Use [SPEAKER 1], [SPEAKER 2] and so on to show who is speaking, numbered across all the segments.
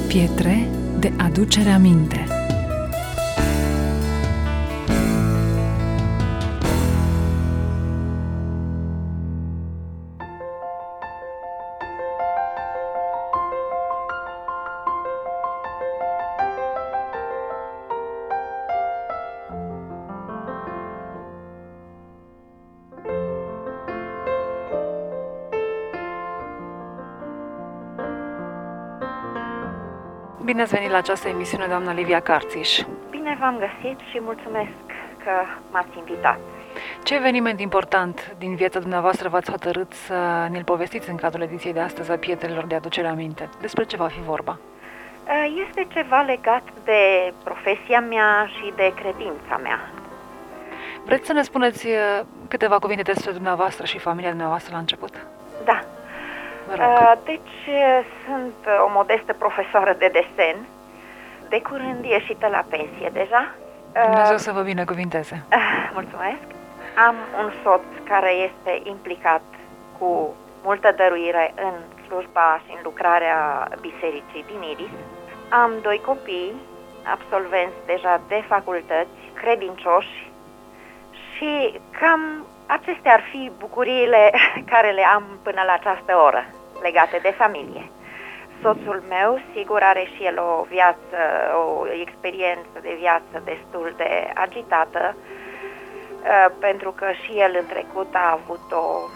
[SPEAKER 1] Pietre de aducere aminte.
[SPEAKER 2] Bine ați venit la această emisiune, doamna Livia Carțiș.
[SPEAKER 3] Bine v-am găsit și mulțumesc că m-ați invitat.
[SPEAKER 2] Ce eveniment important din viața dumneavoastră v-ați hotărât să ne-l povestiți în cadrul ediției de astăzi a Pietrelor de aducere aminte? Despre ce va fi vorba?
[SPEAKER 3] Este ceva legat de profesia mea și de credința mea.
[SPEAKER 2] Vreți să ne spuneți câteva cuvinte despre dumneavoastră și familia dumneavoastră la început?
[SPEAKER 3] Da. Deci sunt o modestă profesoară de desen, de curând ieșită la pensie deja.
[SPEAKER 2] Dumnezeu să vă binecuvinteze.
[SPEAKER 3] Mulțumesc. Am un soț care este implicat cu multă dăruire în slujba și în lucrarea bisericii din Iris. Am 2 copii, absolvenți deja de facultăți, credincioși și cam acestea ar fi bucuriile care le am până la această oră, legate de familie. Soțul meu, sigur, are și el o experiență de viață destul de agitată, pentru că și el în trecut a avut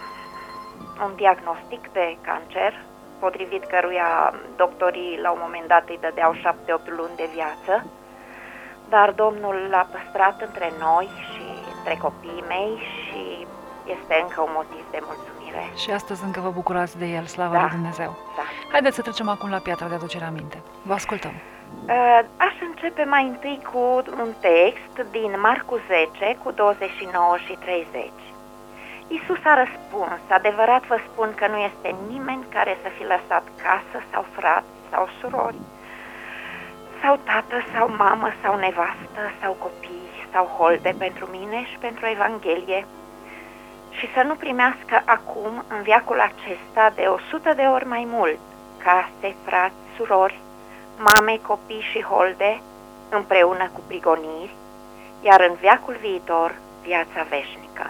[SPEAKER 3] un diagnostic de cancer, potrivit căruia doctorii la un moment dat îi dădeau 7-8 luni de viață, dar Domnul l-a păstrat între noi și între copiii mei și este încă un motiv de mulțumire.
[SPEAKER 2] Și astăzi încă vă bucurați de el, slavă lui Dumnezeu.
[SPEAKER 3] Da.
[SPEAKER 2] Haideți să trecem acum la piatra de aducere aminte. Vă ascultăm.
[SPEAKER 3] Aș începe mai întâi cu un text din Marcu 10, cu 29 și 30. Iisus a răspuns: adevărat vă spun că nu este nimeni care să fi lăsat casă sau frați sau surori, sau tată sau mamă sau nevastă sau copii sau holde pentru mine și pentru Evanghelie și să nu primească acum, în veacul acesta, de 100 de ori mai mult, case, frați, surori, mame, copii și holde, împreună cu prigoniri, iar în veacul viitor, viața veșnică.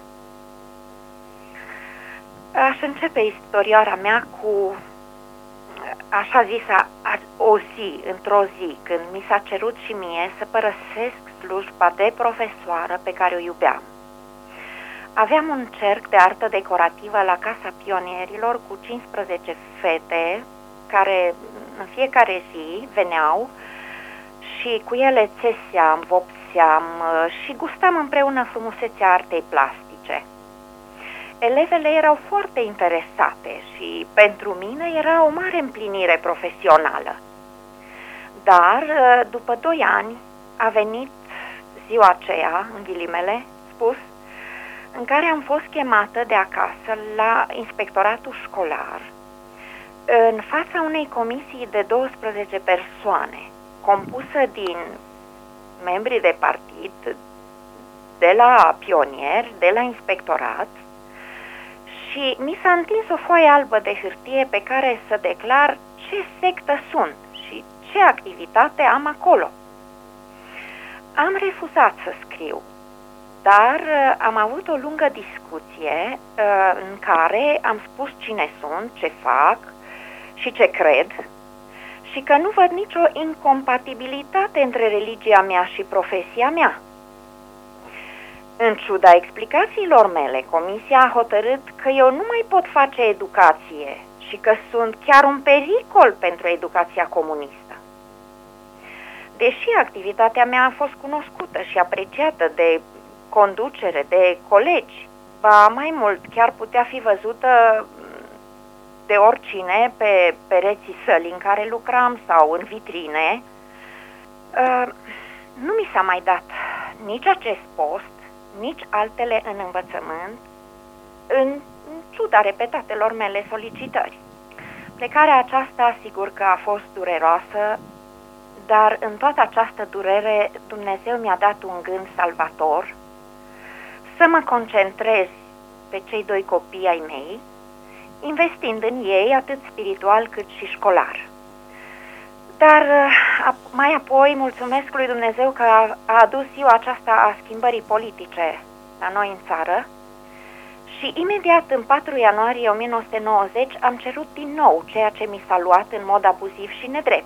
[SPEAKER 3] Aș începe istorioara mea cu așa zisa o zi, într-o zi, când mi s-a cerut și mie să părăsesc slujba de profesoară pe care o iubeam. Aveam un cerc de artă decorativă la Casa Pionierilor cu 15 fete care în fiecare zi veneau și cu ele țeseam, vopseam și gustam împreună frumusețea artei plastice. Elevele erau foarte interesate și pentru mine era o mare împlinire profesională. Dar după 2 ani a venit ziua aceea, în ghilimele spus, în care am fost chemată de acasă la inspectoratul școlar, în fața unei comisii de 12 persoane, compusă din membri de partid, de la pionier, de la inspectorat, și mi s-a întins o foaie albă de hârtie pe care să declar ce sectă sunt și ce activitate am acolo. Am refuzat să scriu, dar am avut o lungă discuție în care am spus cine sunt, ce fac și ce cred și că nu văd nicio incompatibilitate între religia mea și profesia mea. În ciuda explicațiilor mele, comisia a hotărât că eu nu mai pot face educație și că sunt chiar un pericol pentru educația comunistă. Deși activitatea mea a fost cunoscută și apreciată de conducere, de colegi, ba mai mult, chiar putea fi văzută de oricine pe pereții sălii în care lucram sau în vitrine, nu mi s-a mai dat nici acest post, nici altele în învățământ, în ciuda repetatelor mele solicitări. Plecarea aceasta, sigur că a fost dureroasă, dar în toată această durere Dumnezeu mi-a dat un gând salvator, să mă concentrez pe cei 2 copii ai mei, investind în ei atât spiritual cât și școlar. Dar mai apoi mulțumesc lui Dumnezeu că a adus ziua aceasta a schimbării politice la noi în țară și imediat în 4 ianuarie 1990 am cerut din nou ceea ce mi s-a luat în mod abuziv și nedrept.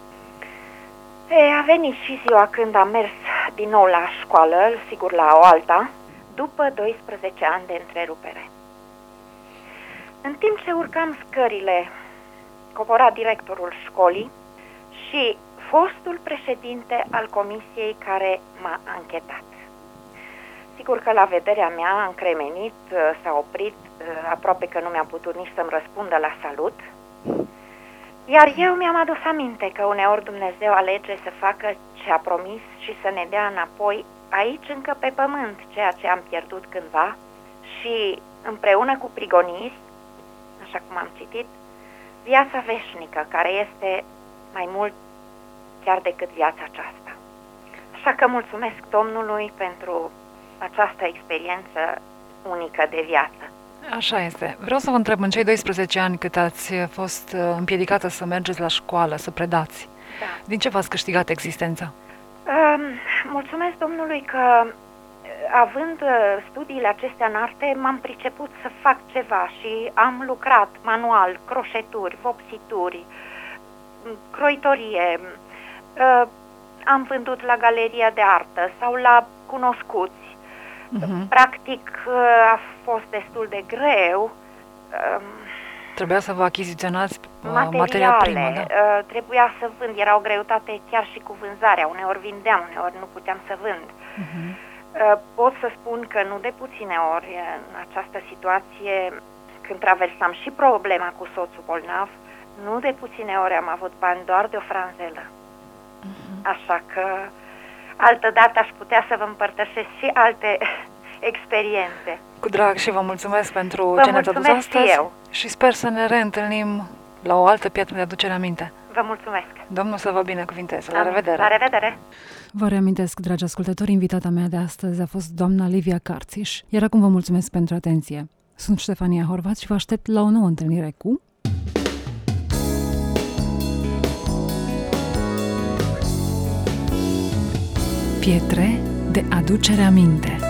[SPEAKER 3] A venit și ziua când am mers din nou la școală, sigur la o alta, după 12 ani de întrerupere. În timp ce urcam scările, cobora directorul școlii și fostul președinte al comisiei care m-a anchetat. Sigur că la vederea mea, încremenit, s-a oprit, aproape că nu mi-a putut nici să-mi răspundă la salut. Iar eu mi-am adus aminte că uneori Dumnezeu alege să facă ce a promis și să ne dea înapoi aici încă pe pământ ceea ce am pierdut cândva și împreună cu prigoniți, așa cum am citit, viața veșnică, care este mai mult chiar decât viața aceasta. Așa că mulțumesc Domnului pentru această experiență unică de viață.
[SPEAKER 2] Așa este. Vreau să vă întreb, în cei 12 ani cât ați fost împiedicată să mergeți la școală, să predați,
[SPEAKER 3] Da.
[SPEAKER 2] din ce v-ați câștigat existența?
[SPEAKER 3] Mulțumesc Domnului că, având studiile acestea în arte, m-am priceput să fac ceva și am lucrat manual, croșeturi, vopsituri, croitorie, am vândut la galeria de artă sau la cunoscuți. Practic a fost destul de greu.
[SPEAKER 2] Trebuia să vă achiziționați materia primă, da?
[SPEAKER 3] Trebuia să vând, era o greutate chiar și cu vânzarea, uneori vindeam, uneori nu puteam să vând. Pot să spun că nu de puține ori în această situație, când traversam și problema cu soțul bolnav, nu de puține ori am avut bani doar de o franzelă. Așa că altă dată aș putea să vă împărtășesc și alte experiențe.
[SPEAKER 2] Cu drag și vă mulțumesc pentru
[SPEAKER 3] Vă
[SPEAKER 2] ce ne-ați adus
[SPEAKER 3] mulțumesc
[SPEAKER 2] astăzi
[SPEAKER 3] și eu.
[SPEAKER 2] și sper să ne reîntâlnim la o altă piatră de aducere aminte.
[SPEAKER 3] Vă mulțumesc.
[SPEAKER 2] Domnul să vă binecuvinteze. La
[SPEAKER 3] Amin.
[SPEAKER 2] revedere!
[SPEAKER 3] La revedere!
[SPEAKER 1] Vă reamintesc, dragi ascultători, invitata mea de astăzi a fost doamna Livia Carțiș, iar acum vă mulțumesc pentru atenție. Sunt Ștefania Horvat și vă aștept la o nouă întâlnire cu Pietre de aducere aminte.